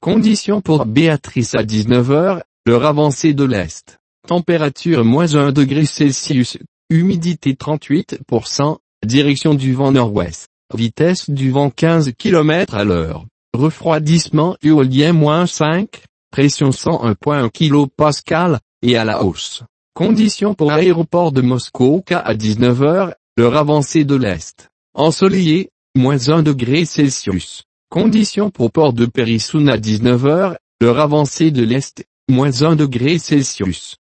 Conditions pour Béatrice à 19 heures, l'heure avancée de l'Est. Température -1 degré Celsius, humidité 38%, direction du vent nord-ouest, vitesse du vent 15 km à l'heure, refroidissement éolien -5, pression 101.1 kPa, et à la hausse. Conditions pour aéroport de Moscou-K à 19 heures, l'heure avancée de l'Est. Ensoleillé, -1 degré Celsius. Conditions pour port de Périssoun à 19 heures, l'heure avancée de l'Est, -1 degré Celsius.